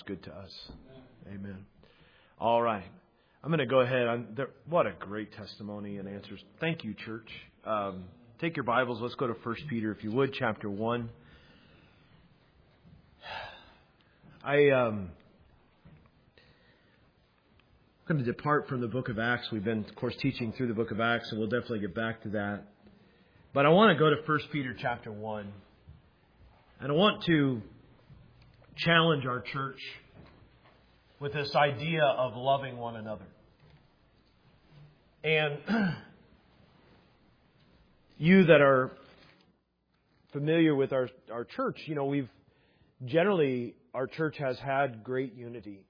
Good to us. Amen. All right. I'm going to go ahead. What a great testimony and answers. Thank you, church. Take your Bibles. Let's go to 1 Peter, if you would, chapter 1. I'm going to depart from the book of Acts. We've been, of course, teaching through the book of Acts, and we'll definitely get back to that. But I want to go to 1 Peter chapter 1. And I want to challenge our church with this idea of loving one another. And you that are familiar with our church, you know, our church has had great unity.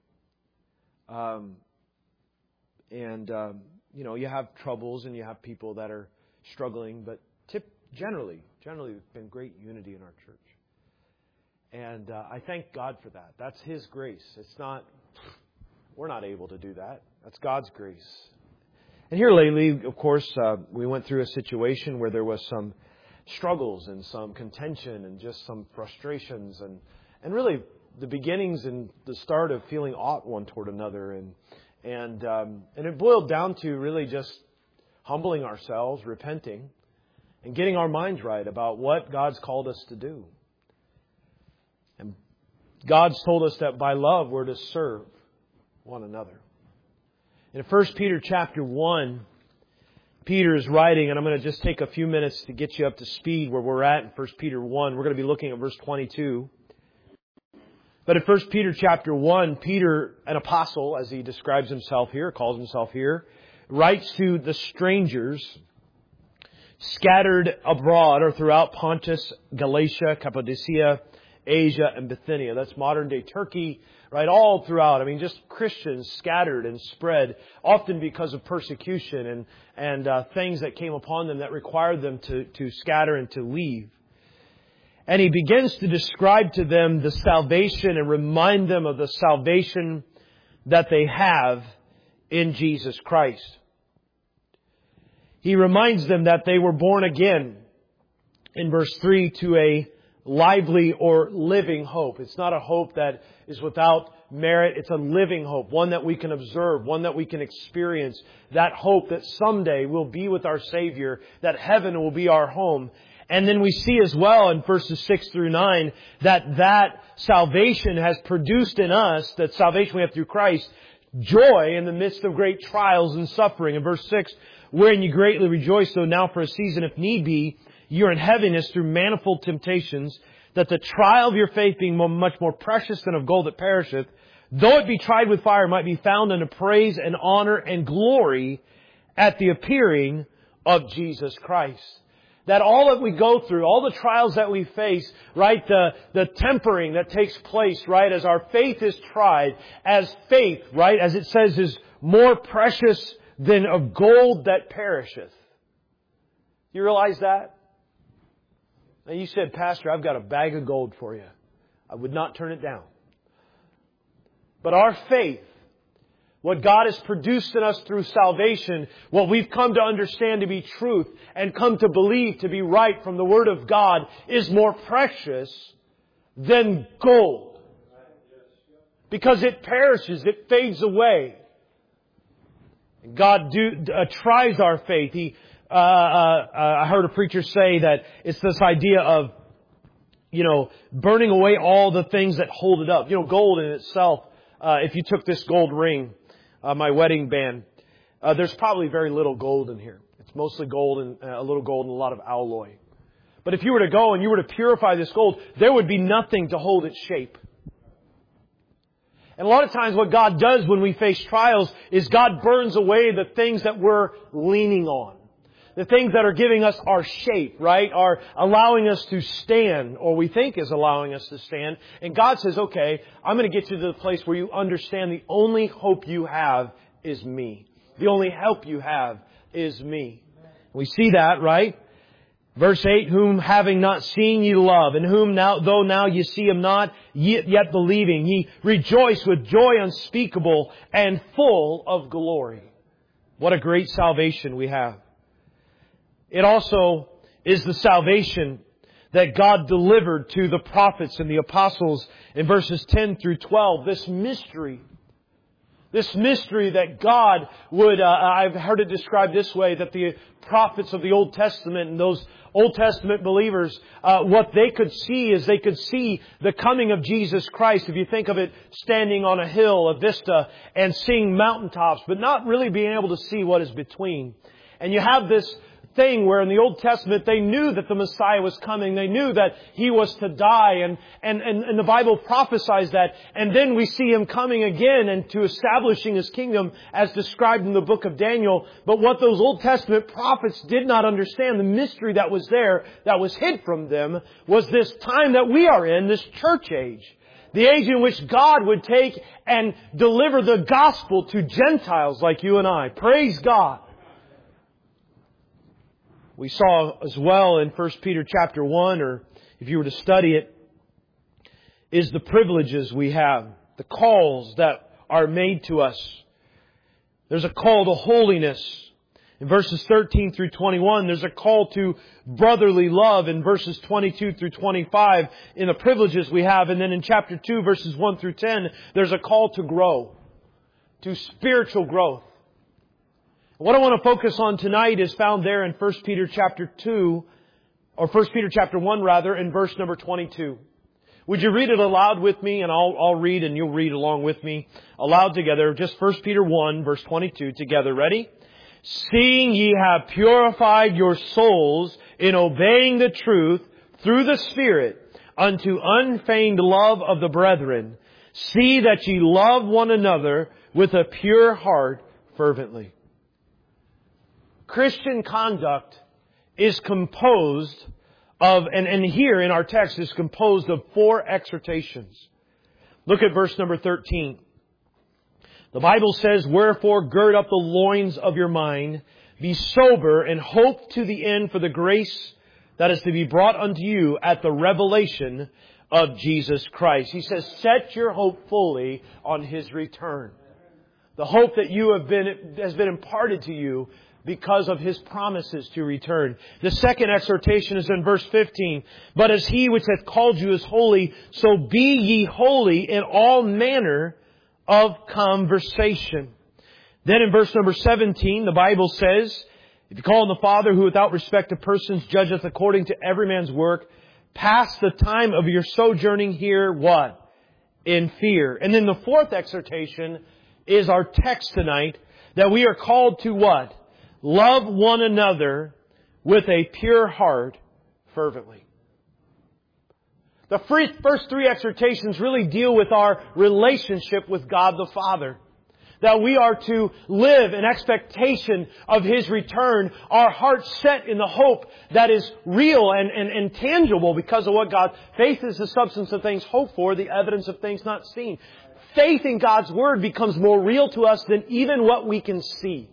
You have troubles and you have people that are struggling, but generally, there's been great unity in our church. And I thank God for that. That's His grace. We're not able to do that. That's God's grace. And here lately, of course, we went through a situation where there was some struggles and some contention and just some frustrations and really the beginnings and the start of feeling ought one toward another. And it boiled down to really just humbling ourselves, repenting, and getting our minds right about what God's called us to do. And God's told us that by love we're to serve one another. In 1 Peter chapter 1, Peter is writing, and I'm going to just take a few minutes to get you up to speed where we're at in 1 Peter 1. We're going to be looking at verse 22. But in 1 Peter chapter 1, Peter, an apostle, as he describes himself here, calls himself here, writes to the strangers scattered abroad or throughout Pontus, Galatia, Cappadocia, Asia, and Bithynia. That's modern day Turkey, right? All throughout. I mean, just Christians scattered and spread, often because of persecution and things that came upon them that required them to scatter and to leave. And he begins to describe to them the salvation and remind them of the salvation that they have in Jesus Christ. He reminds them that they were born again in verse 3 to a lively or living hope. It's not a hope that is without merit. It's a living hope, one that we can observe, one that we can experience. That hope that someday we'll be with our Savior, that heaven will be our home. And then we see as well in verses 6 through 9 that salvation has produced in us, that salvation we have through Christ, joy in the midst of great trials and suffering. In verse 6, wherein you greatly rejoice, though now for a season, if need be, you're in heaviness through manifold temptations, that the trial of your faith being much more precious than of gold that perisheth, though it be tried with fire, might be found unto praise and honor and glory at the appearing of Jesus Christ. That all that we go through, all the trials that we face, right, the tempering that takes place, right, as our faith is tried, as faith, right, as it says, is more precious than of gold that perisheth. You realize that? Now you said, Pastor, I've got a bag of gold for you. I would not turn it down. But our faith, what God has produced in us through salvation, what we've come to understand to be truth and come to believe to be right from the Word of God, is more precious than gold. Because it perishes, it fades away. God tries our faith. I heard a preacher say that it's this idea of, burning away all the things that hold it up. Gold in itself, if you took this gold ring, my wedding band, there's probably very little gold in here. It's mostly gold and a little gold and a lot of alloy. But if you were to go and you were to purify this gold, there would be nothing to hold its shape. And a lot of times what God does when we face trials is God burns away the things that we're leaning on. The things that are giving us our shape, right? Are allowing us to stand, or we think is allowing us to stand. And God says, okay, I'm going to get you to the place where you understand the only hope you have is me. The only help you have is me. We see that, right? Verse 8, whom having not seen ye love, and whom though now ye see Him not, yet believing, ye rejoice with joy unspeakable and full of glory. What a great salvation we have. It also is the salvation that God delivered to the prophets and the apostles in verses 10 through 12. This mystery that God would, I've heard it described this way, that the prophets of the Old Testament and those Old Testament believers, what they could see is they could see the coming of Jesus Christ. If you think of it standing on a hill, a vista, and seeing mountaintops, but not really being able to see what is between. And you have this thing where in the Old Testament they knew that the Messiah was coming. They knew that He was to die, and the Bible prophesies that. And then we see Him coming again and to establishing His kingdom as described in the book of Daniel. But what those Old Testament prophets did not understand, the mystery that was there, that was hid from them, was this time that we are in, this church age. The age in which God would take and deliver the gospel to Gentiles like you and I. Praise God. We saw as well in 1 Peter chapter 1, or if you were to study it, is the privileges we have, the calls that are made to us. There's a call to holiness. In verses 13 through 21, there's a call to brotherly love in verses 22 through 25 in the privileges we have. And then in chapter 2, verses 1 through 10, there's a call to grow, to spiritual growth. What I want to focus on tonight is found there in 1 Peter chapter 2, or 1 Peter chapter 1 rather, in verse number 22. Would you read it aloud with me? And I'll read and you'll read along with me aloud together. Just 1 Peter 1 verse 22 together. Ready? Seeing ye have purified your souls in obeying the truth through the Spirit unto unfeigned love of the brethren, see that ye love one another with a pure heart fervently. Christian conduct is composed of, and here in our text is composed of 4 exhortations. Look at verse number 13. The Bible says, wherefore gird up the loins of your mind, be sober, and hope to the end for the grace that is to be brought unto you at the revelation of Jesus Christ. He says, set your hope fully on His return. The hope that has been imparted to you because of His promises to return. The second exhortation is in verse 15. But as He which hath called you is holy, so be ye holy in all manner of conversation. Then in verse number 17, the Bible says, if you call on the Father who without respect of persons judgeth according to every man's work, pass the time of your sojourning here, what? In fear. And then the fourth exhortation is our text tonight, that we are called to what? Love one another with a pure heart fervently. The first 3 exhortations really deal with our relationship with God the Father. That we are to live in expectation of His return, our hearts set in the hope that is real and tangible because of what God... Faith is the substance of things hoped for, the evidence of things not seen. Faith in God's Word becomes more real to us than even what we can see.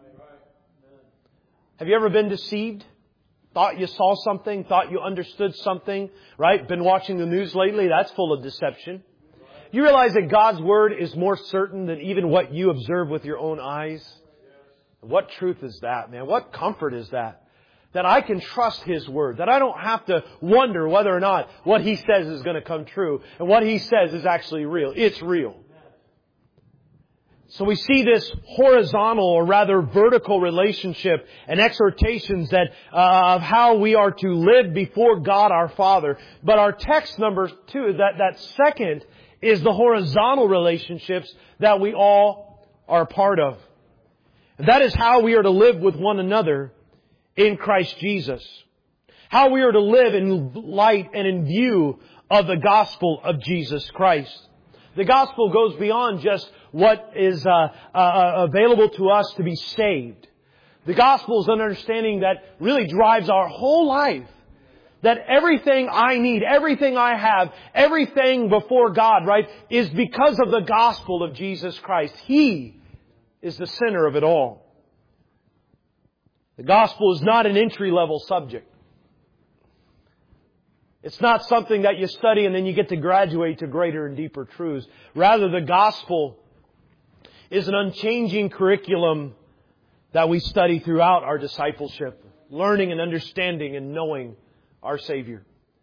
Have you ever been deceived? Thought you saw something? Thought you understood something? Right? Been watching the news lately? That's full of deception. You realize that God's Word is more certain than even what you observe with your own eyes? What truth is that, man? What comfort is that? That I can trust His Word. That I don't have to wonder whether or not what He says is going to come true. And what He says is actually real. It's real. So we see this horizontal, or rather vertical relationship and exhortations that of how we are to live before God our Father. But our text number 2, that second, is the horizontal relationships that we all are a part of. And that is how we are to live with one another in Christ Jesus. How we are to live in light and in view of the gospel of Jesus Christ. The gospel goes beyond just what is available to us to be saved. The gospel is an understanding that really drives our whole life. That everything I need, everything I have, everything before God, right, is because of the gospel of Jesus Christ. He is the center of it all. The gospel is not an entry-level subject. It's not something that you study and then you get to graduate to greater and deeper truths. Rather, the gospel is an unchanging curriculum that we study throughout our discipleship, learning and understanding and knowing our Savior.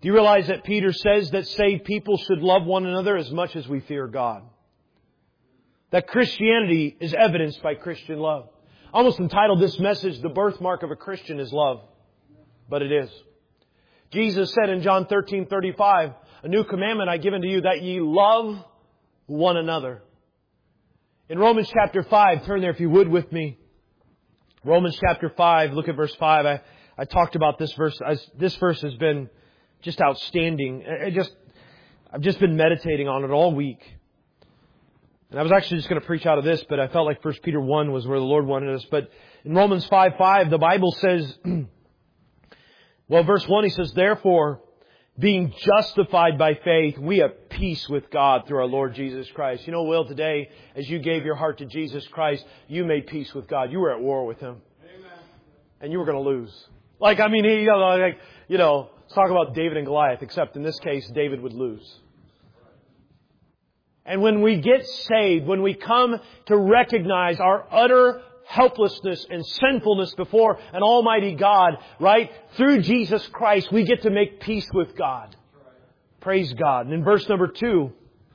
Do you realize that Peter says that saved people should love one another as much as we fear God? That Christianity is evidenced by Christian love. I almost entitled this message, "The Birthmark of a Christian is Love." But it is. Jesus said in John 13:35, "A new commandment I give unto you, that ye love one another." In Romans chapter 5, turn there if you would with me. Romans chapter 5, look at verse 5. I talked about this verse. This verse has been just outstanding. I've just been meditating on it all week. And I was actually just going to preach out of this, but I felt like 1 Peter 1 was where the Lord wanted us. But in Romans 5:5, the Bible says, well, verse 1, he says, "Therefore, being justified by faith, we have peace with God through our Lord Jesus Christ." You know, Will, today, as you gave your heart to Jesus Christ, you made peace with God. You were at war with Him. Amen. And you were going to lose. Let's talk about David and Goliath, except in this case, David would lose. And when we get saved, when we come to recognize our utter helplessness and sinfulness before an almighty God, right? Through Jesus Christ, we get to make peace with God. Praise God. And in verse number 2,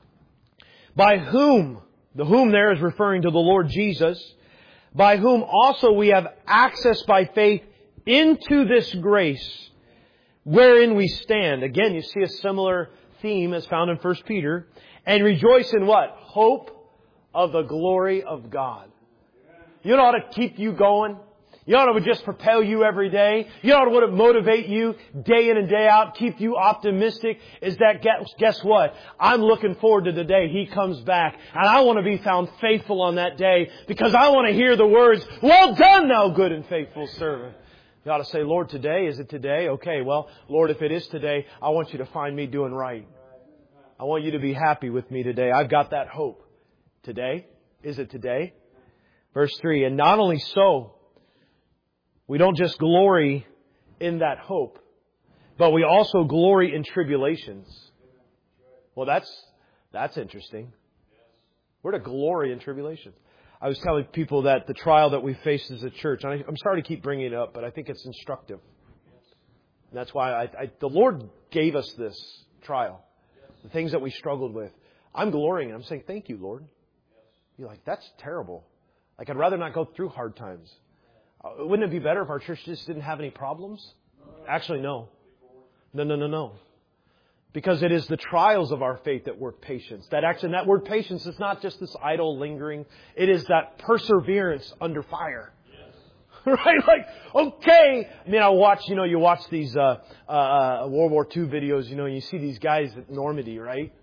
by whom, the whom there is referring to the Lord Jesus, by whom also we have access by faith into this grace wherein we stand. Again, you see a similar theme as found in 1 Peter. And rejoice in what? Hope of the glory of God. You know how to keep you going? You know what would just propel you every day? You know what would motivate you day in and day out, keep you optimistic? Is that, guess what? I'm looking forward to the day He comes back. And I want to be found faithful on that day because I want to hear the words, "Well done, thou good and faithful servant." You ought to say, "Lord, today, is it today?" Okay, well, Lord, if it is today, I want you to find me doing right. I want you to be happy with me today. I've got that hope. Today? Is it today? Verse 3, and not only so, we don't just glory in that hope, but we also glory in tribulations. Well, that's interesting. We're to glory in tribulations. I was telling people that the trial that we face as a church, and I'm sorry to keep bringing it up, but I think it's instructive. And that's why the Lord gave us this trial. The things that we struggled with. I'm glorying. I'm saying, "Thank you, Lord." You're like, "That's terrible. Like, I'd rather not go through hard times." Wouldn't it be better if our church just didn't have any problems? Actually, no. No. Because it is the trials of our faith that work patience. That word patience is not just this idle lingering. It is that perseverance under fire. Right? Like, okay. I mean, you watch these World War II videos, and you see these guys at Normandy, right?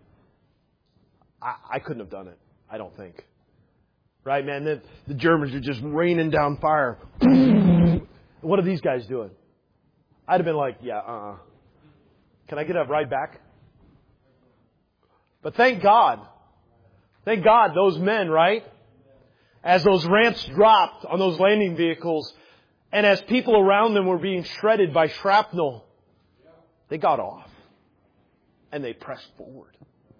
I couldn't have done it. I don't think. Right, man? The Germans are just raining down fire. What are these guys doing? I'd have been like, yeah, Can I get a ride back? But thank God. Thank God those men, right? As those ramps dropped on those landing vehicles, and as people around them were being shredded by shrapnel, they got off. And they pressed forward.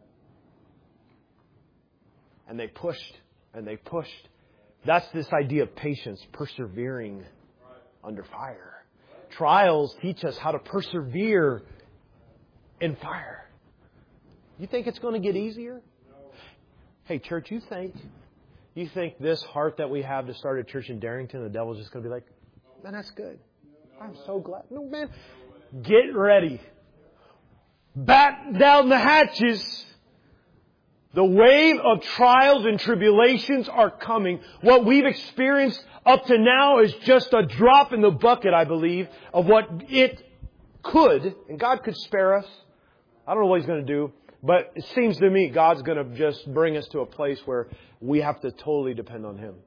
And they pushed. And they pushed. That's this idea of patience, persevering under fire. Trials teach us how to persevere in fire. You think it's going to get easier? Hey, church, you think this heart that we have to start a church in Darrington, the devil's just going to be like, "Man, that's good. I'm so glad." No, man. Get ready. Batten down the hatches. The wave of trials and tribulations are coming. What we've experienced up to now is just a drop in the bucket, I believe, of what it could, and God could spare us. I don't know what He's going to do, but it seems to me God's going to just bring us to a place where we have to totally depend on Him.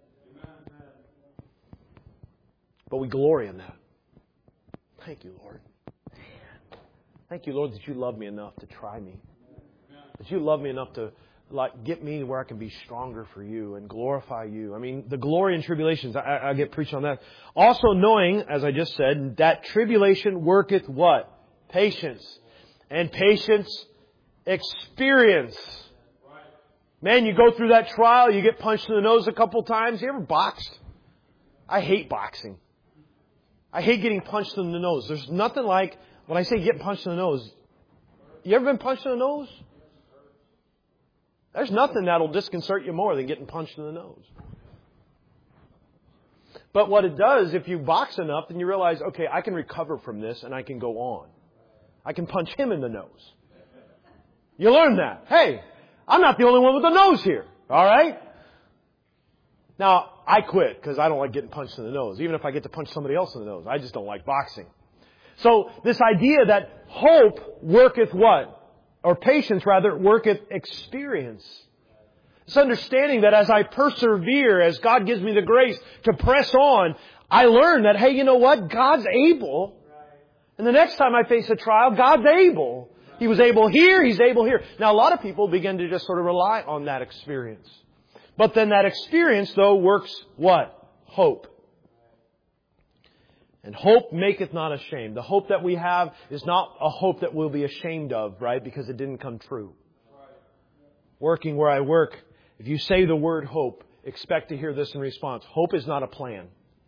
But we glory in that. Thank you, Lord. Thank you, Lord, that you love me enough to try me. That you love me enough to get me where I can be stronger for you and glorify you. I mean, the glory in tribulations, I get preached on that. Also knowing, as I just said, that tribulation worketh what? Patience. And patience, experience. Man, you go through that trial, you get punched in the nose a couple times. You ever boxed? I hate boxing. I hate getting punched in the nose. There's nothing like, when I say get punched in the nose, You ever been punched in the nose? There's nothing that'll disconcert you more than getting punched in the nose. But what it does, if you box enough, then you realize, okay, I can recover from this and I can go on. I can punch him in the nose. You learn that. Hey, I'm not the only one with a nose here. All right? Now, I quit because I don't like getting punched in the nose. Even if I get to punch somebody else in the nose. I just don't like boxing. So this idea that hope worketh what? Or patience rather, worketh experience. This understanding that as I persevere, as God gives me the grace to press on, I learn that, hey, you know what? God's able. And the next time I face a trial, God's able. He was able here, He's able here. Now, a lot of people begin to just sort of rely on that experience. But then that experience, though, works what? Hope. And hope maketh not ashamed. The hope that we have is not a hope that we'll be ashamed of, right? Because it didn't come true. Working where I work, if you say the word hope, expect to hear this in response. Hope is not a plan.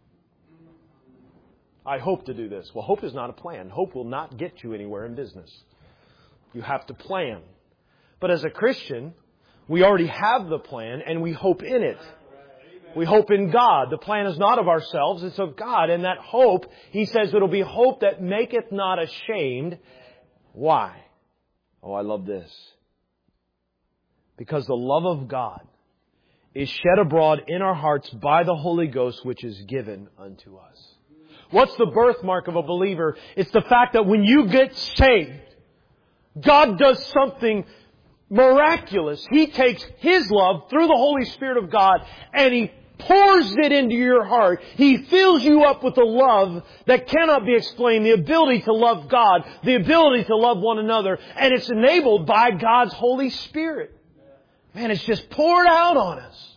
I hope to do this. Well, hope is not a plan. Hope will not get you anywhere in business. You have to plan. But as a Christian, we already have the plan and we hope in it. We hope in God. The plan is not of ourselves, it's of God. And that hope, He says, it'll be hope that maketh not ashamed. Why? Oh, I love this. Because the love of God is shed abroad in our hearts by the Holy Ghost, which is given unto us. What's the birthmark of a believer? It's the fact that when you get saved, God does something miraculous. He takes His love through the Holy Spirit of God and He pours it into your heart. He fills you up with a love that cannot be explained. The ability to love God. The ability to love one another. And it's enabled by God's Holy Spirit. Man, it's just poured out on us.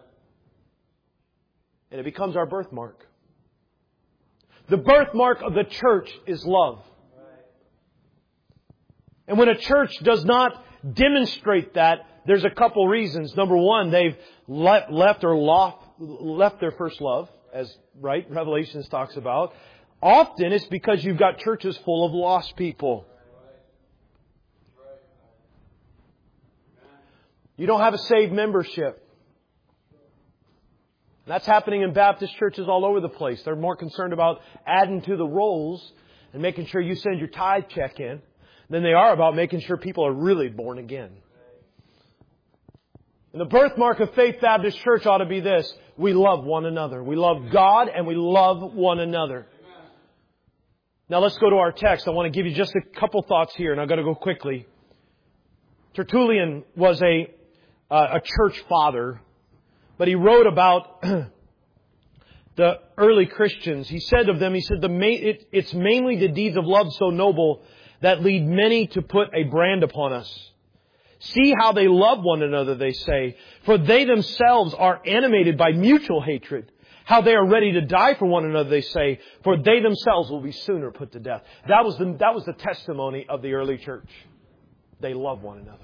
And it becomes our birthmark. The birthmark of the church is love. And when a church does not demonstrate that, there's a couple reasons. Number one, they've left their first love, as Revelations talks about. Often it's because you've got churches full of lost people. You don't have a saved membership. That's happening in Baptist churches all over the place. They're more concerned about adding to the rolls and making sure you send your tithe check in than they are about making sure people are really born again. And the birthmark of Faith Baptist Church ought to be this. We love one another. We love God and we love one another. Now let's go to our text. I want to give you just a couple thoughts here and I've got to go quickly. Tertullian was a church father, but he wrote about the early Christians. He said of them, it's mainly the deeds of love so noble that lead many to put a brand upon us. See how they love one another, they say, for they themselves are animated by mutual hatred. How they are ready to die for one another, they say, for they themselves will be sooner put to death. That was the testimony of the early church. They love one another.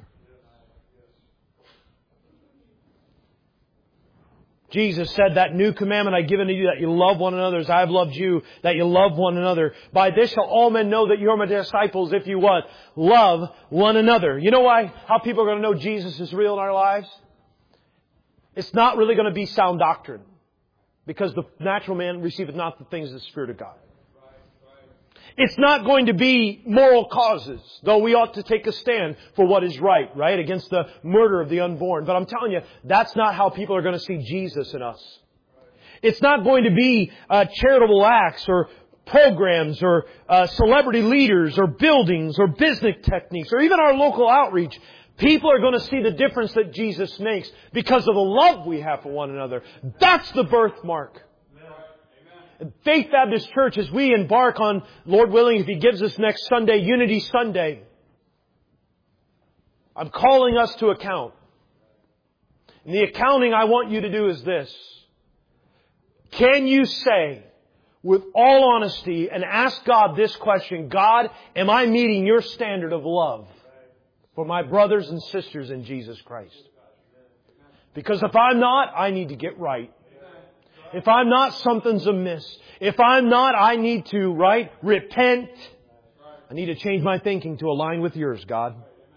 Jesus said, that new commandment I give unto you, that you love one another as I have loved you, that you love one another. By this shall all men know that you are my disciples if you what? Love one another. You know why? How people are going to know Jesus is real in our lives? It's not really going to be sound doctrine. Because the natural man receiveth not the things of the Spirit of God. It's not going to be moral causes, though we ought to take a stand for what is right, against the murder of the unborn. But I'm telling you, that's not how people are going to see Jesus in us. It's not going to be charitable acts or programs or celebrity leaders or buildings or business techniques or even our local outreach. People are going to see the difference that Jesus makes because of the love we have for one another. That's the birthmark. Faith Baptist Church, as we embark on, Lord willing, if He gives us next Sunday, Unity Sunday, I'm calling us to account. And the accounting I want you to do is this. Can you say, with all honesty, and ask God this question, God, am I meeting your standard of love for my brothers and sisters in Jesus Christ? Because if I'm not, I need to get right. If I'm not, something's amiss. If I'm not, I need to, repent I need to change my thinking to align with yours, God.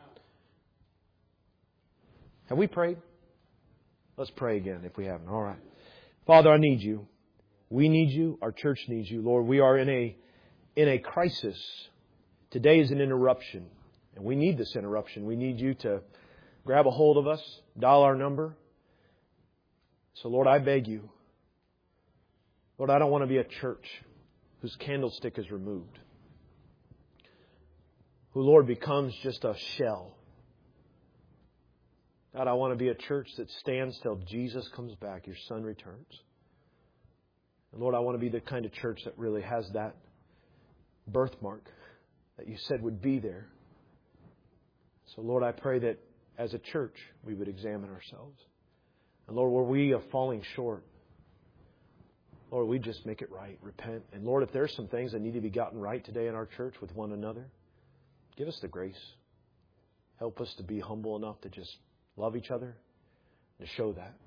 Have we prayed? Let's pray again if we haven't. All right. Father, I need You. We need You. Our church needs You. Lord, we are in a crisis. Today is an interruption. And we need this interruption. We need You to grab a hold of us, dial our number. So Lord, I beg You. Lord, I don't want to be a church whose candlestick is removed. Who, Lord, becomes just a shell. God, I want to be a church that stands till Jesus comes back, Your Son returns. And Lord, I want to be the kind of church that really has that birthmark that You said would be there. So Lord, I pray that as a church we would examine ourselves. And Lord, where we are falling short, Lord, we just make it right, repent. And Lord, if there's some things that need to be gotten right today in our church with one another, give us the grace. Help us to be humble enough to just love each other and to show that.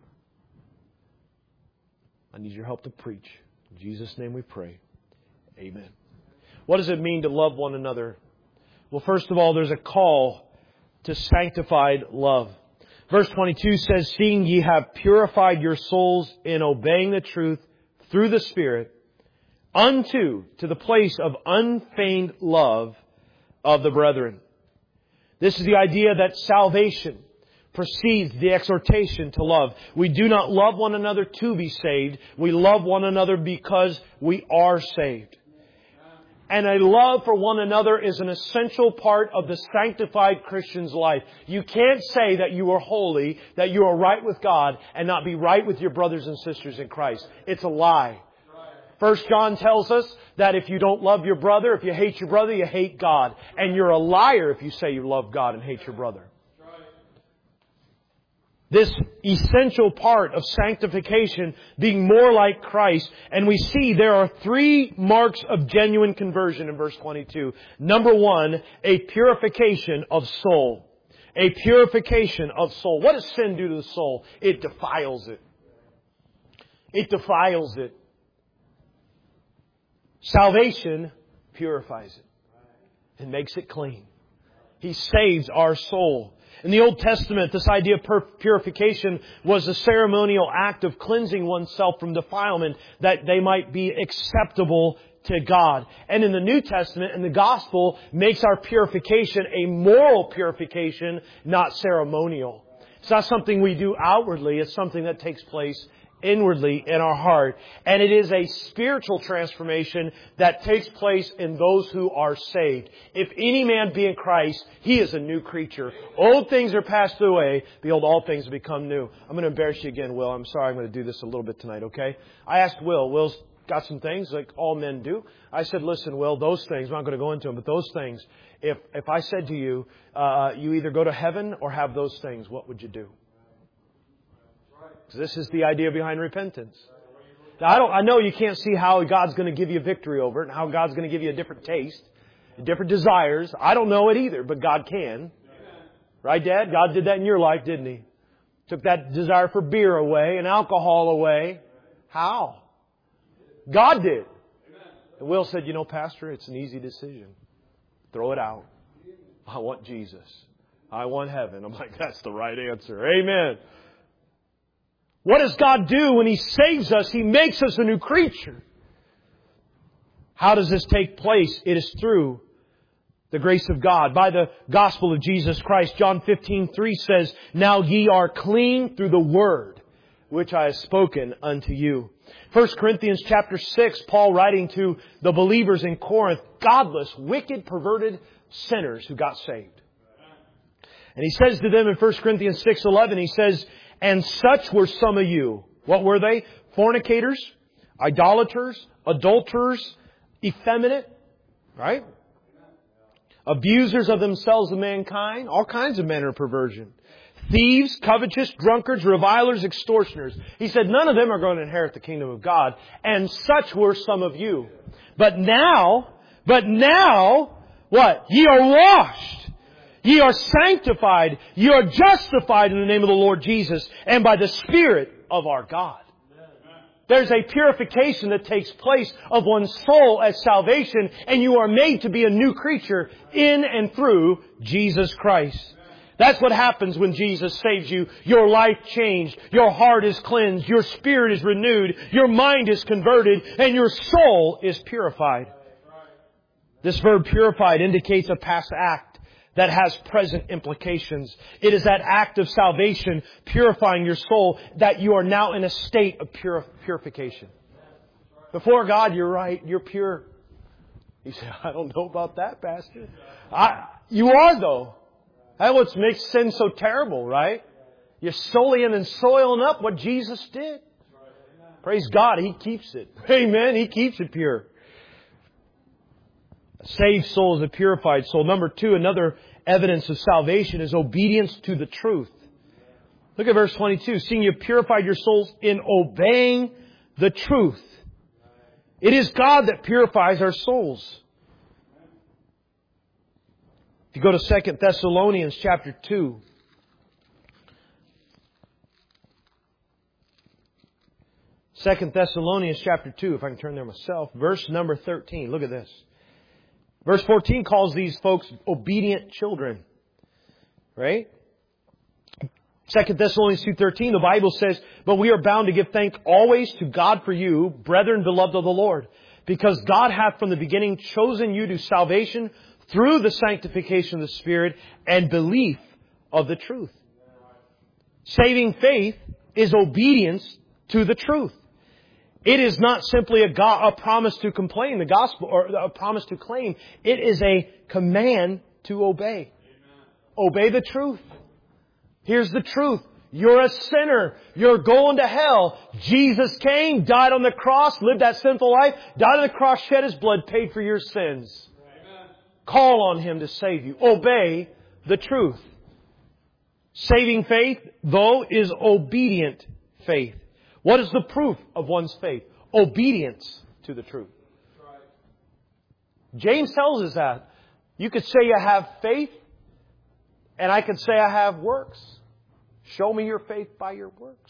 I need Your help to preach. In Jesus' name we pray. Amen. What does it mean to love one another? Well, first of all, there's a call to sanctified love. Verse 22 says, "Seeing ye have purified your souls in obeying the truth through the Spirit, to the place of unfeigned love of the brethren." This is the idea that salvation precedes the exhortation to love. We do not love one another to be saved. We love one another because we are saved. And a love for one another is an essential part of the sanctified Christian's life. You can't say that you are holy, that you are right with God, and not be right with your brothers and sisters in Christ. It's a lie. 1 John tells us that if you don't love your brother, if you hate your brother, you hate God. And you're a liar if you say you love God and hate your brother. This essential part of sanctification, being more like Christ. And we see there are 3 marks of genuine conversion in verse 22. Number 1, a purification of soul. A purification of soul. What does sin do to the soul? It defiles it. It defiles it. Salvation purifies it and makes it clean. He saves our soul. In the Old Testament, this idea of purification was a ceremonial act of cleansing oneself from defilement that they might be acceptable to God. And in the New Testament, and the Gospel, makes our purification a moral purification, not ceremonial. It's not something we do outwardly. It's something that takes place inwardly in our heart. And it is a spiritual transformation that takes place in those who are saved. If any man be in Christ, he is a new creature. Old things are passed away. Behold, all things have become new. I'm going to embarrass you again, Will. I'm sorry I'm going to do this a little bit tonight, okay? I asked Will. Will's got some things like all men do. I said, listen, Will, those things, I'm not going to go into them, but those things, if I said to you, you either go to heaven or have those things, what would you do? This is the idea behind repentance. Now, I know you can't see how God's going to give you victory over it and how God's going to give you a different taste, different desires. I don't know it either, but God can. Right, Dad? God did that in your life, didn't He? Took that desire for beer away and alcohol away. How? God did. And Will said, you know, Pastor, it's an easy decision. Throw it out. I want Jesus. I want heaven. I'm like, that's the right answer. Amen. What does God do when He saves us? He makes us a new creature. How does this take place? It is through the grace of God, by the gospel of Jesus Christ. John 15:3 says, now ye are clean through the word which I have spoken unto you. 1 Corinthians chapter 6, Paul writing to the believers in Corinth, godless, wicked, perverted sinners who got saved. And he says to them in 1 Corinthians 6:11, he says, and such were some of you. What were they? Fornicators, idolaters, adulterers, effeminate, right? Abusers of themselves and mankind, all kinds of manner of perversion. Thieves, covetous, drunkards, revilers, extortioners. He said none of them are going to inherit the kingdom of God. And such were some of you. But now, what? Ye are washed. Ye are sanctified. Ye are justified in the name of the Lord Jesus and by the Spirit of our God. There's a purification that takes place of one's soul at salvation, and you are made to be a new creature in and through Jesus Christ. That's what happens when Jesus saves you. Your life changed. Your heart is cleansed. Your spirit is renewed. Your mind is converted. And your soul is purified. This verb purified indicates a past act that has present implications. It is that act of salvation, purifying your soul, that you are now in a state of purification. Before God, you're right. You're pure. You say, I don't know about that, Pastor. You are, though. That's what makes sin so terrible, right? You're sullying and soiling up what Jesus did. Praise God, He keeps it. Amen. He keeps it pure. A saved soul is a purified soul. Number 2, another evidence of salvation is obedience to the truth. Look at verse 22. Seeing you purified your souls in obeying the truth. It is God that purifies our souls. If you go to 2 Thessalonians chapter 2. Second Thessalonians chapter 2, if I can turn there myself. Verse number 13. Look at this. Verse 14 calls these folks obedient children. Right? 2 Thessalonians 2:13, the Bible says, but we are bound to give thanks always to God for you, brethren beloved of the Lord, because God hath from the beginning chosen you to salvation through the sanctification of the Spirit and belief of the truth. Saving faith is obedience to the truth. It is not simply a promise to complain the gospel or a promise to claim. It is a command to obey. Amen. Obey the truth. Here's the truth. You're a sinner. You're going to hell. Jesus came, died on the cross, lived that sinful life, died on the cross, shed His blood, paid for your sins. Amen. Call on Him to save you. Obey the truth. Saving faith, though, is obedient faith. What is the proof of one's faith? Obedience to the truth. James tells us that. You could say you have faith, and I could say I have works. Show me your faith by your works.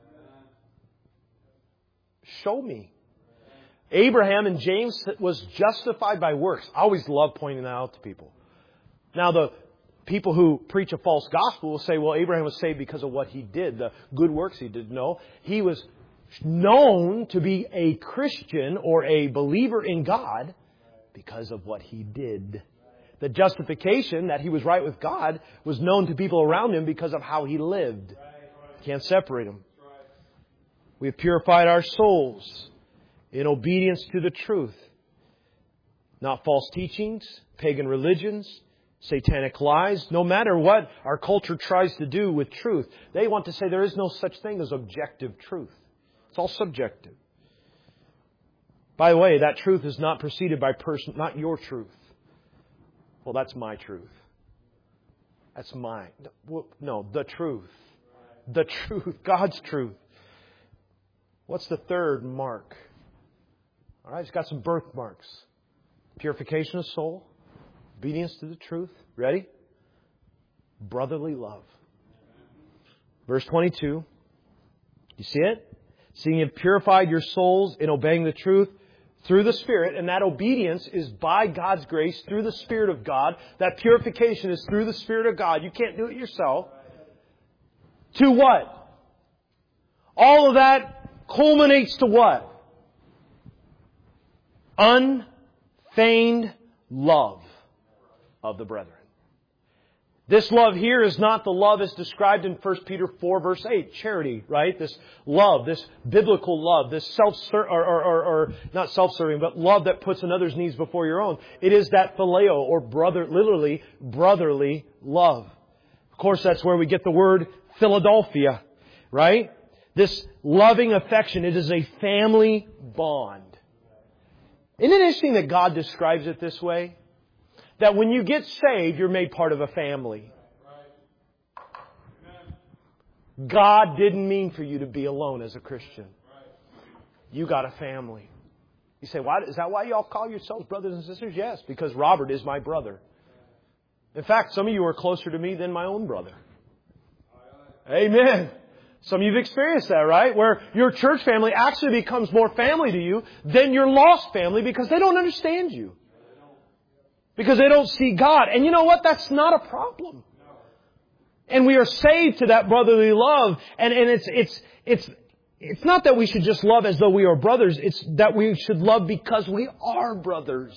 Show me. Abraham in James was justified by works. I always love pointing that out to people. Now, the people who preach a false gospel will say, well, Abraham was saved because of what he did, the good works he did. No, he was known to be a Christian or a believer in God because of what he did. The justification that he was right with God was known to people around him because of how he lived. Can't separate them. We have purified our souls in obedience to the truth. Not false teachings, pagan religions, satanic lies. No matter what our culture tries to do with truth, they want to say there is no such thing as objective truth. It's all subjective. By the way, that truth is not preceded by person, not your truth. Well, that's my truth. That's mine. No, the truth. The truth. God's truth. What's the third mark? All right, it's got some birthmarks. Purification of soul. Obedience to the truth. Ready? Brotherly love. Verse 22. You see it? Seeing you've purified your souls in obeying the truth through the Spirit, and that obedience is by God's grace through the Spirit of God. That purification is through the Spirit of God. You can't do it yourself. To what? All of that culminates to what? Unfeigned love of the brethren. This love here is not the love as described in 1 Peter 4 verse 8. Charity, right? This love, this biblical love, this not self-serving, but love that puts another's needs before your own. It is that phileo, or literally brotherly love. Of course, that's where we get the word Philadelphia, right? This loving affection, it is a family bond. Isn't it interesting that God describes it this way? That when you get saved, you're made part of a family. God didn't mean for you to be alone as a Christian. You got a family. You say, why, is that why you all call yourselves brothers and sisters? Yes, because Robert is my brother. In fact, some of you are closer to me than my own brother. Amen. Some of you've experienced that, right? Where your church family actually becomes more family to you than your lost family because they don't understand you. Because they don't see God. And you know what? That's not a problem. And we are saved to that brotherly love. And it's not that we should just love as though we are brothers. It's that we should love because we are brothers.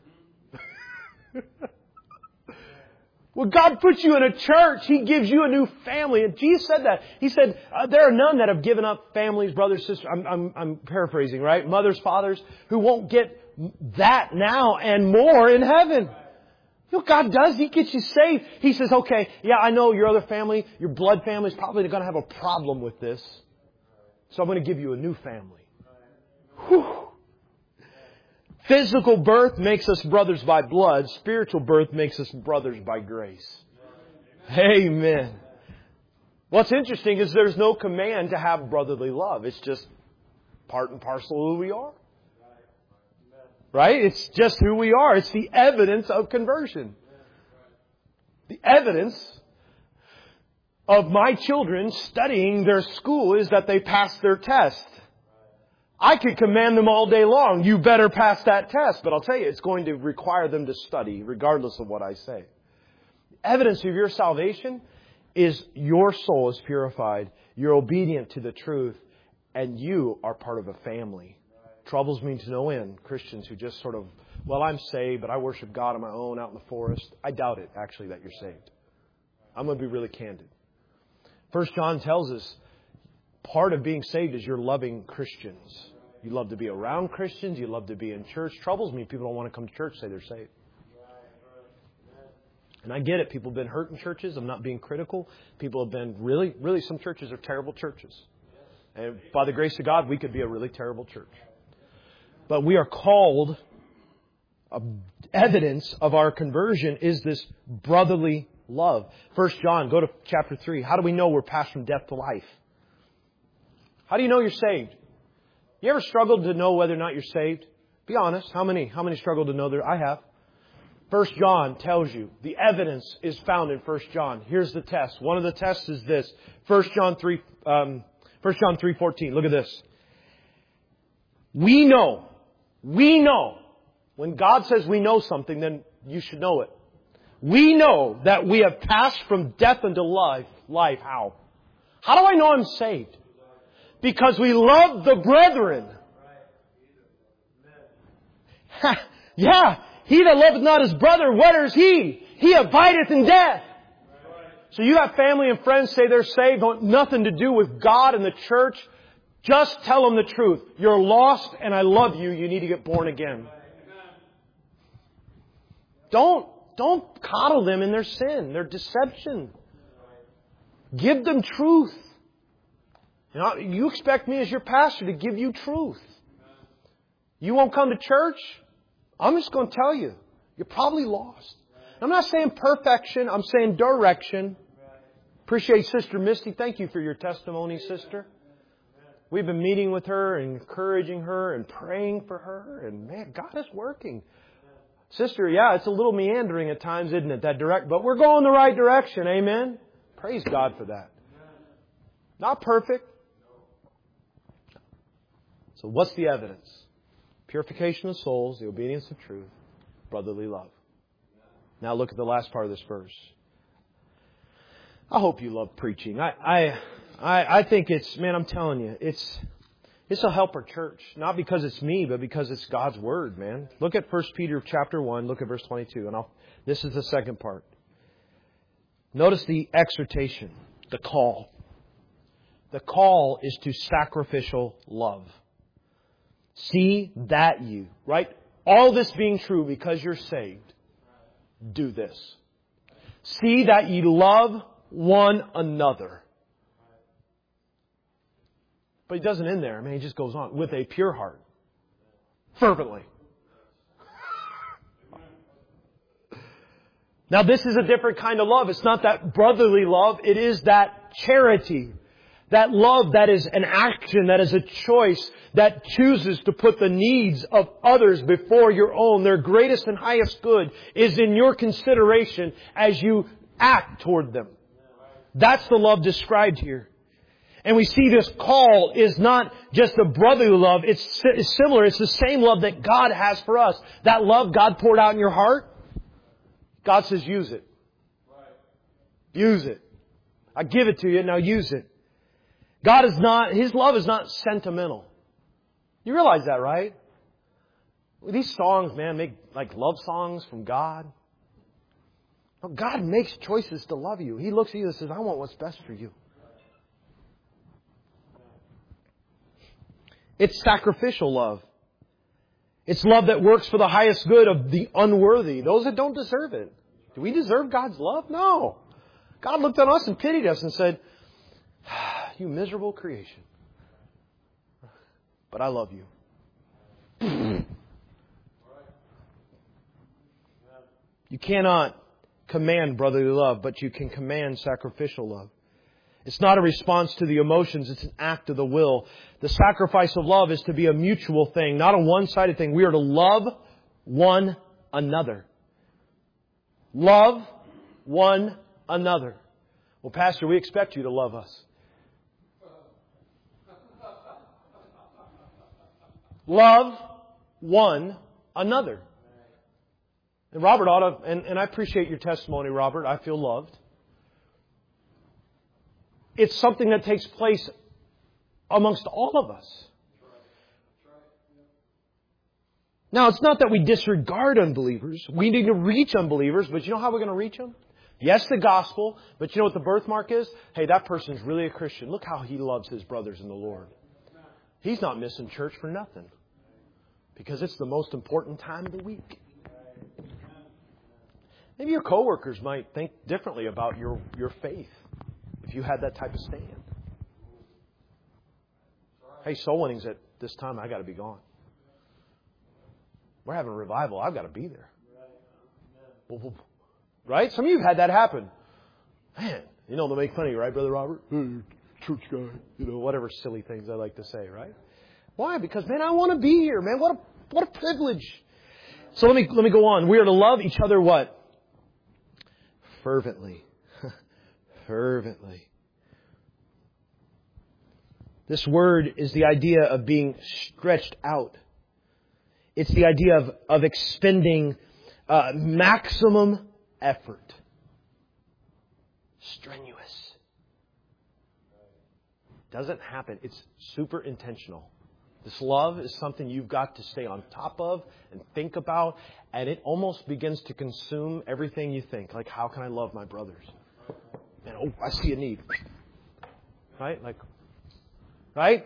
When God puts you in a church, He gives you a new family. And Jesus said that. He said, there are none that have given up families, brothers, sisters. I'm paraphrasing, right? Mothers, fathers, who won't get that now and more in heaven. You know what God does? He gets you saved. He says, okay, yeah, I know your other family, your blood family is probably going to have a problem with this. So I'm going to give you a new family. Whew. Physical birth makes us brothers by blood. Spiritual birth makes us brothers by grace. Amen. What's interesting is there's no command to have brotherly love. It's just part and parcel of who we are. Right? It's just who we are. It's the evidence of conversion. The evidence of my children studying their school is that they passed their test. I could command them all day long, you better pass that test. But I'll tell you, it's going to require them to study, regardless of what I say. Evidence of your salvation is your soul is purified, you're obedient to the truth, and you are part of a family. Troubles me to no end. Christians who just sort of, well, I'm saved, but I worship God on my own out in the forest. I doubt it, actually, that you're saved. I'm going to be really candid. 1 John tells us, part of being saved is you're loving Christians. You love to be around Christians. You love to be in church. Troubles me. People don't want to come to church, say they're saved. And I get it. People have been hurt in churches. I'm not being critical. People have been really, some churches are terrible churches. And by the grace of God, we could be a really terrible church. But we are called, evidence of our conversion is this brotherly love. 1 John, go to chapter 3. How do we know we're passed from death to life? How do you know you're saved? You ever struggled to know whether or not you're saved? Be honest. How many struggle to know that? I have. 1 John tells you the evidence is found in 1 John. Here's the test. One of the tests is this. 1 John 3:14. Look at this. We know. When God says we know something, then you should know it. We know that we have passed from death unto life. How? How do I know I'm saved? Because we love the brethren. Yeah. He that loveth not his brother, where is he? He abideth in death. So you have family and friends say they're saved, want nothing to do with God and the church. Just tell them the truth. You're lost and I love you. You need to get born again. Don't coddle them in their sin, their deception. Give them truth. You expect me as your pastor to give you truth. You won't come to church? I'm just going to tell you. You're probably lost. I'm not saying perfection. I'm saying direction. Appreciate Sister Misty. Thank you for your testimony, sister. We've been meeting with her and encouraging her and praying for her. And man, God is working. Sister, yeah, it's a little meandering at times, isn't it? But we're going the right direction. Amen. Praise God for that. Not perfect. So what's the evidence? Purification of souls, the obedience of truth, brotherly love. Now look at the last part of this verse. I hope you love preaching. I think it's, man, I'm telling you, it's a helper church. Not because it's me, but because it's God's Word, man. Look at 1 Peter chapter 1, look at verse 22. And this is the second part. Notice the exhortation, the call. The call is to sacrificial love. See that you, right? All this being true because you're saved, do this. See that ye love one another. But he doesn't end there. I mean, he just goes on. With a pure heart. Fervently. Now this is a different kind of love. It's not that brotherly love. It is that charity. That love that is an action, that is a choice, that chooses to put the needs of others before your own. Their greatest and highest good is in your consideration as you act toward them. That's the love described here. And we see this call is not just a brotherly love. It's similar. It's the same love that God has for us. That love God poured out in your heart, God says use it. Use it. I give it to you, now use it. His love is not sentimental. You realize that, right? These songs, man, make like love songs from God. No, God makes choices to love you. He looks at you and says, I want what's best for you. It's sacrificial love. It's love that works for the highest good of the unworthy, those that don't deserve it. Do we deserve God's love? No. God looked on us and pitied us and said, you miserable creation. But I love you. You cannot command brotherly love, but you can command sacrificial love. It's not a response to the emotions, it's an act of the will. The sacrifice of love is to be a mutual thing, not a one-sided thing. We are to love one another. Love one another. Well, Pastor, we expect you to love us. Love one another. And Robert ought to, and I appreciate your testimony, Robert. I feel loved. It's something that takes place amongst all of us. Now, it's not that we disregard unbelievers. We need to reach unbelievers, but you know how we're going to reach them? Yes, the gospel, but you know what the birthmark is? Hey, that person's really a Christian. Look how he loves his brothers in the Lord. He's not missing church for nothing. Because it's the most important time of the week. Maybe your coworkers might think differently about your faith if you had that type of stand. Hey, soul winning's at this time. I got to be gone. We're having a revival. I've got to be there. Right? Some of you have had that happen. Man, you know they'll make fun of you, right, Brother Robert? Church guy. You know, whatever silly things I like to say, right? Why? Because, man, I want to be here, man. What a privilege. So let me go on. We are to love each other what? Fervently. Fervently. This word is the idea of being stretched out. It's the idea of expending maximum effort. Strenuous. Doesn't happen. It's super intentional. This love is something you've got to stay on top of and think about. And it almost begins to consume everything you think. Like, how can I love my brothers? And, oh, I see a need. Right? Right?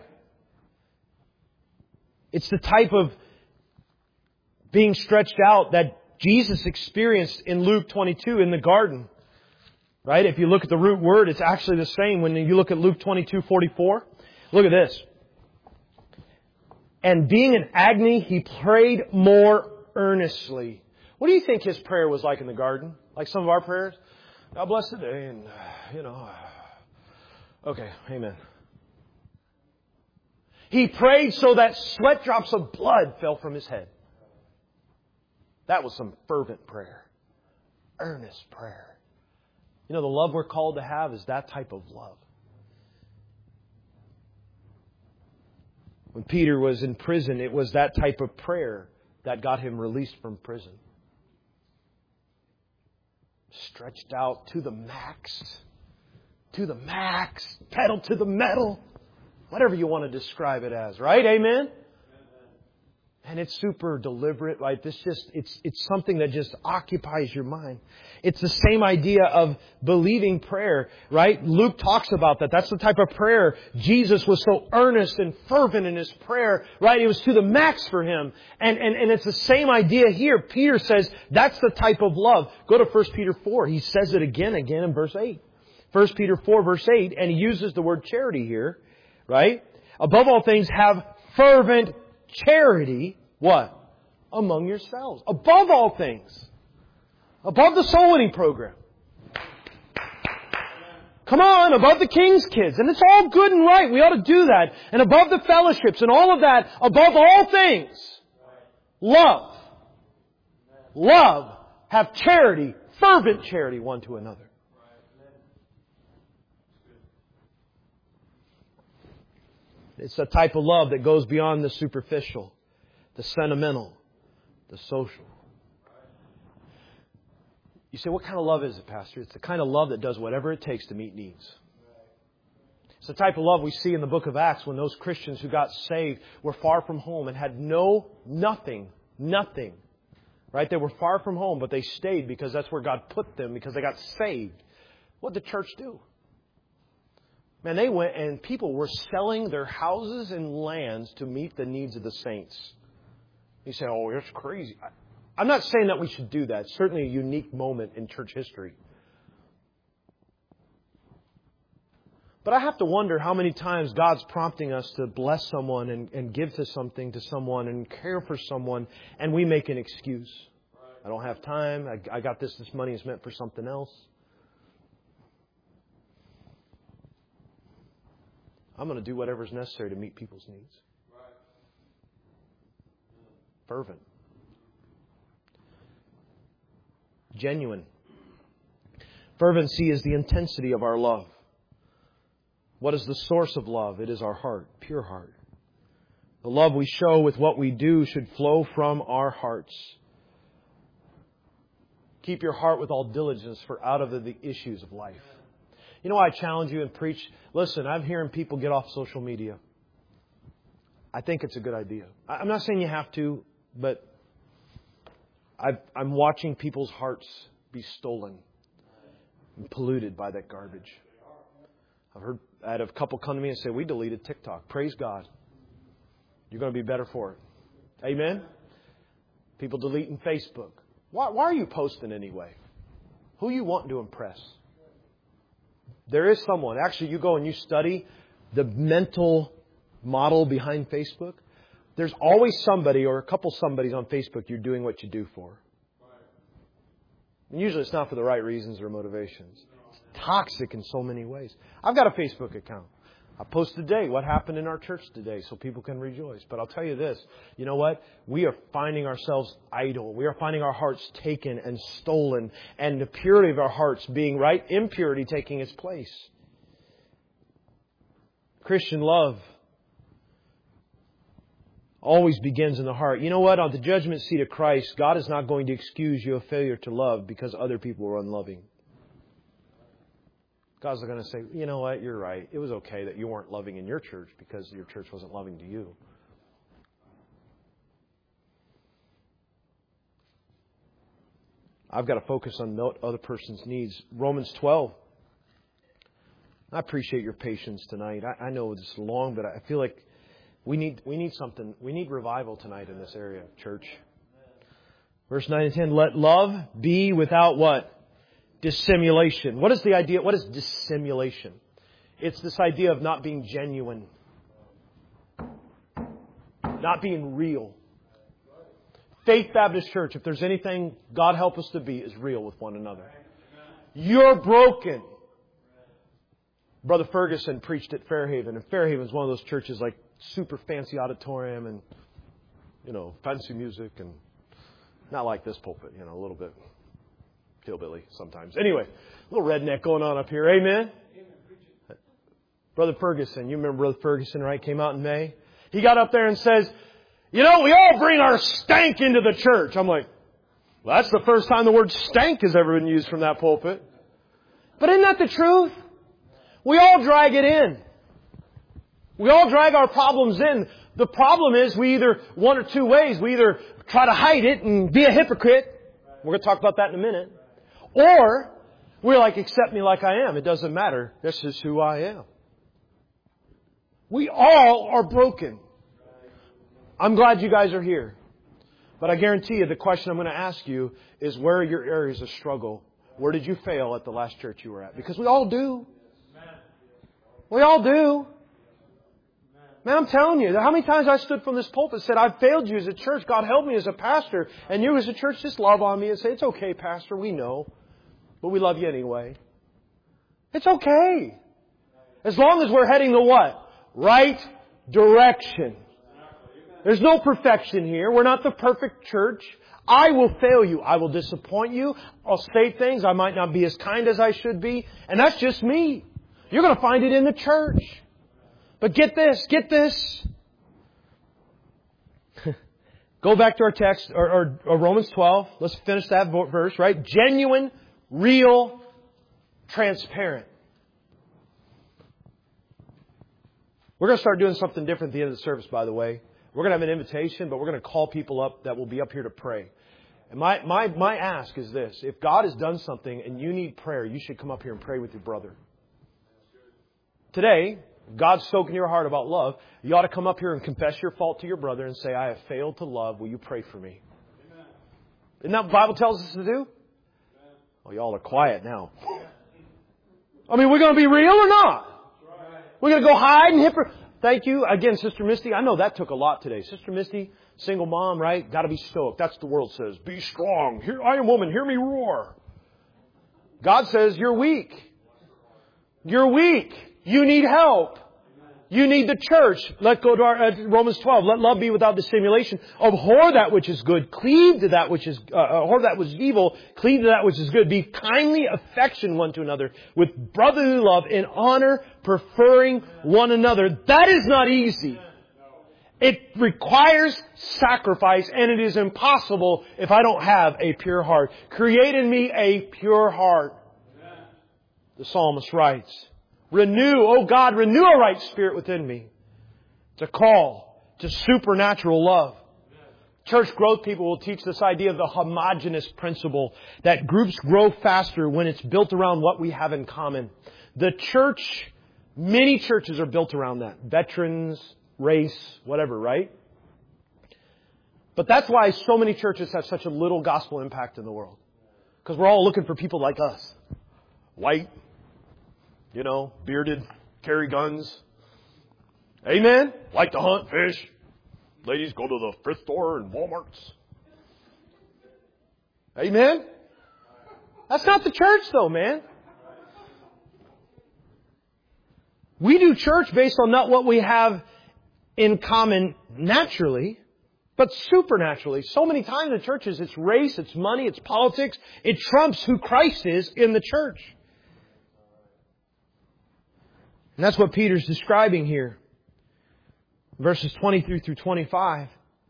It's the type of being stretched out that Jesus experienced in Luke 22 in the garden. Right? If you look at the root word, it's actually the same when you look at Luke 22:44. Look at this. And being in agony, he prayed more earnestly. What do you think his prayer was like in the garden? Like some of our prayers? God bless the day and, okay, amen. He prayed so that sweat drops of blood fell from his head. That was some fervent prayer. Earnest prayer. You know, the love we're called to have is that type of love. When Peter was in prison, it was that type of prayer that got him released from prison. Stretched out to the max. To the max. Pedal to the metal. Whatever you want to describe it as, right? Amen? And it's super deliberate, right? It's something that just occupies your mind. It's the same idea of believing prayer, right? Luke talks about that. That's the type of prayer. Jesus was so earnest and fervent in his prayer, right? It was to the max for him. And it's the same idea here. Peter says that's the type of love. Go to 1 Peter 4. He says it again in verse 8. 1 Peter 4, verse 8. And he uses the word charity here, right? Above all things, have fervent charity, what? Among yourselves. Above all things. Above the soul winning program. Come on, above the King's Kids. And it's all good and right. We ought to do that. And above the fellowships and all of that, above all things, love. Love. Have charity, fervent charity one to another. It's a type of love that goes beyond the superficial, the sentimental, the social. You say, what kind of love is it, Pastor? It's the kind of love that does whatever it takes to meet needs. It's the type of love we see in the book of Acts when those Christians who got saved were far from home and had nothing. Right? They were far from home, but they stayed because that's where God put them, because they got saved. What did the church do? Man, they went and people were selling their houses and lands to meet the needs of the saints. You say, oh, that's crazy. I'm not saying that we should do that. It's certainly a unique moment in church history. But I have to wonder how many times God's prompting us to bless someone and give to something to someone and care for someone, and we make an excuse. I don't have time. I got this money is meant for something else. I'm going to do whatever's necessary to meet people's needs. Fervent. Genuine. Fervency is the intensity of our love. What is the source of love? It is our heart, pure heart. The love we show with what we do should flow from our hearts. Keep your heart with all diligence, for out of it the issues of life. You know why I challenge you and preach? Listen, I'm hearing people get off social media. I think it's a good idea. I'm not saying you have to, but I'm watching people's hearts be stolen and polluted by that garbage. I had a couple come to me and say, we deleted TikTok. Praise God. You're going to be better for it. Amen? People deleting Facebook. Why are you posting anyway? Who you want to impress? There is someone. Actually, you go and you study the mental model behind Facebook. There's always somebody or a couple somebodies on Facebook you're doing what you do for. And usually it's not for the right reasons or motivations. It's toxic in so many ways. I've got a Facebook account. I post today what happened in our church today so people can rejoice. But I'll tell you this. You know what? We are finding ourselves idle. We are finding our hearts taken and stolen. And the purity of our hearts being right, impurity taking its place. Christian love always begins in the heart. You know what? On the judgment seat of Christ, God is not going to excuse you of failure to love because other people were unloving. God's not going to say, you know what, you're right. It was okay that you weren't loving in your church because your church wasn't loving to you. I've got to focus on the other person's needs. Romans 12. I appreciate your patience tonight. I know this is long, but I feel like we need something. We need revival tonight in this area, church. Verse 9 and 10. Let love be without what? Dissimulation. What is the idea? What is dissimulation? It's this idea of not being genuine. Not being real. Faith Baptist Church, if there's anything God help us to be, is real with one another. You're broken. Brother Ferguson preached at Fairhaven, and Fairhaven is one of those churches like super fancy auditorium and, fancy music, and not like this pulpit, a little bit hillbilly sometimes. Anyway, a little redneck going on up here. Amen? Brother Ferguson, you remember Brother Ferguson, right? Came out in May. He got up there and says, we all bring our stank into the church. I'm like, well, that's the first time the word stank has ever been used from that pulpit. But isn't that the truth? We all drag it in. We all drag our problems in. The problem is we either, one or two ways, we either try to hide it and be a hypocrite. We're going to talk about that in a minute. Or we're like, accept me like I am. It doesn't matter. This is who I am. We all are broken. I'm glad you guys are here. But I guarantee you the question I'm going to ask you is, where are your areas of struggle? Where did you fail at the last church you were at? Because we all do. We all do. Man, I'm telling you, how many times I stood from this pulpit and said, I've failed you as a church. God help me as a pastor. And you as a church just love on me and say, it's okay, Pastor, we know. But we love you anyway. It's okay. As long as we're heading the what? Right direction. There's no perfection here. We're not the perfect church. I will fail you. I will disappoint you. I'll say things. I might not be as kind as I should be. And that's just me. You're going to find it in the church. But get this. Go back to our text, or Romans 12. Let's finish that verse, right? Genuine, real, transparent. We're going to start doing something different at the end of the service, by the way. We're going to have an invitation, but we're going to call people up that will be up here to pray. And my ask is this. If God has done something and you need prayer, you should come up here and pray with your brother. Today, if God's spoken your heart about love, you ought to come up here and confess your fault to your brother and say, I have failed to love. Will you pray for me? Amen. Isn't that what the Bible tells us to do? Amen. Well, y'all are quiet now. I mean, we're going to be real or not? Right. We're going to go hide and hypocrite. Thank you. Again, Sister Misty, I know that took a lot today. Sister Misty, single mom, right? Got to be stoic. That's what the world says. Be strong. Here, I am woman. Hear me roar. God says, you're weak. You're weak. You need help. You need the church. Let's go to our Romans 12. Let love be without dissimulation. Abhor that which is good. Cleave to that which is abhor that which is evil. Cleave to that which is good. Be kindly affection one to another with brotherly love in honor, preferring one another. That is not easy. It requires sacrifice, and it is impossible if I don't have a pure heart. Create in me a pure heart. The psalmist writes. Renew, oh God, renew a right spirit within me. It's a call to supernatural love. Church growth people will teach this idea of the homogeneous principle, that groups grow faster when it's built around what we have in common. The church, many churches are built around that. Veterans, race, whatever, right? But that's why so many churches have such a little gospel impact in the world. Because we're all looking for people like us. White, bearded, carry guns. Amen? Like to hunt, fish. Ladies go to the thrift store and Walmarts. Amen? That's not the church though, man. We do church based on not what we have in common naturally, but supernaturally. So many times in churches, it's race, it's money, it's politics. It trumps who Christ is in the church. And that's what Peter's describing here. Verses 23 through 25.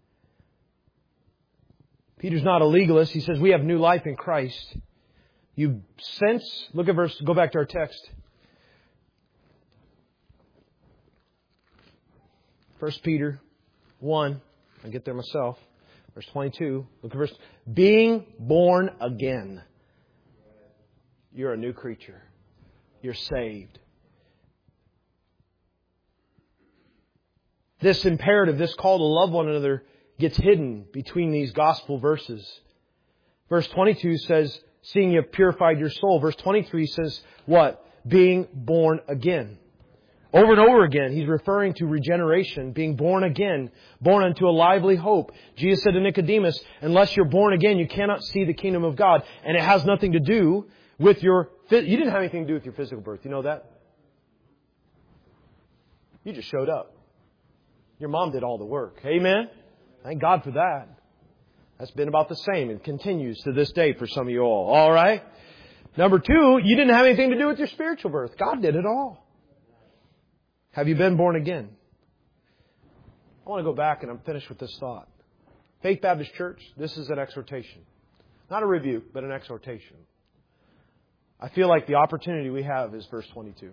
Peter's not a legalist. He says we have new life in Christ. You sense, look at verse, go back to our text. 1 Peter 1. I'll get there myself. Verse 22. Look at verse. Being born again. You're a new creature. You're saved. This imperative, this call to love one another gets hidden between these gospel verses. Verse 22 says, seeing you have purified your soul. Verse 23 says, what? Being born again. Over and over again, he's referring to regeneration, being born again, born unto a lively hope. Jesus said to Nicodemus, unless you're born again, you cannot see the kingdom of God. And it has nothing to do with you didn't have anything to do with your physical birth. You know that? You just showed up. Your mom did all the work. Amen? Thank God for that. That's been about the same and continues to this day for some of you all. All right? Number 2, you didn't have anything to do with your spiritual birth. God did it all. Have you been born again? I want to go back and I'm finished with this thought. Faith Baptist Church, this is an exhortation. Not a rebuke, but an exhortation. I feel like the opportunity we have is verse 22.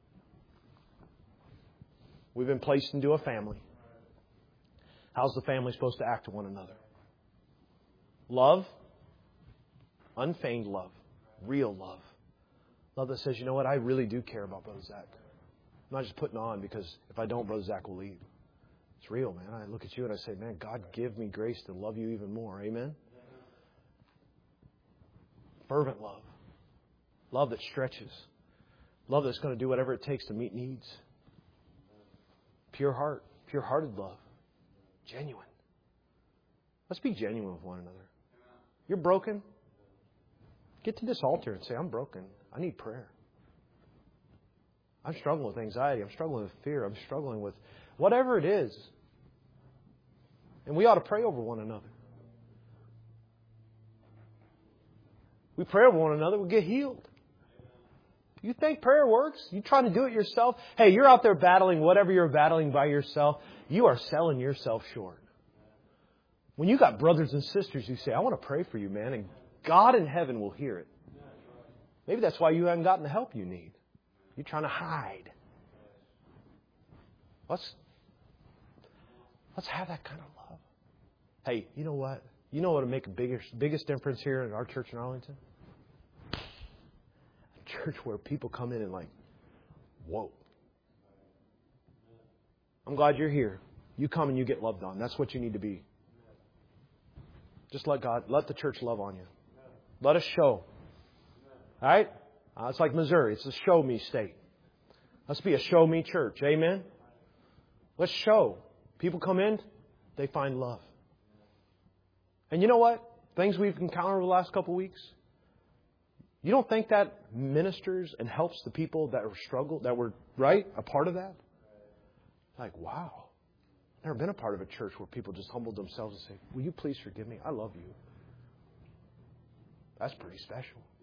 We've been placed into a family. How's the family supposed to act to one another? Love, unfeigned love, real love. Love that says, you know what, I really do care about Brother Zach. I'm not just putting on because if I don't, Brother Zach will leave. It's real, man. I look at you and I say, man, God, give me grace to love you even more. Amen? Fervent love. Love that stretches. Love that's going to do whatever it takes to meet needs. Pure heart. Pure-hearted love. Genuine. Let's be genuine with one another. You're broken. Get to this altar and say, I'm broken. I need prayer. I'm struggling with anxiety. I'm struggling with fear. I'm struggling with whatever it is. And we ought to pray over one another. We pray over one another, we get healed. You think prayer works? You trying to do it yourself? Hey, you're out there battling whatever you're battling by yourself. You are selling yourself short. When you got brothers and sisters who say, I want to pray for you, man, and God in heaven will hear it. Maybe that's why you haven't gotten the help you need. You're trying to hide. Let's have that kind of love. Hey, you know what? You know what would make the biggest difference here in our church in Arlington? A church where people come in and like, whoa. I'm glad you're here. You come and you get loved on. That's what you need to be. Just let the church love on you. Let us show. All right? It's like Missouri. It's a show me state. Let's be a show me church. Amen? Let's show. People come in, they find love. And you know what? Things we've encountered over the last couple of weeks. You don't think that ministers and helps the people that were right, a part of that? Like, wow. Never been a part of a church where people just humbled themselves and say, will you please forgive me? I love you. That's pretty special.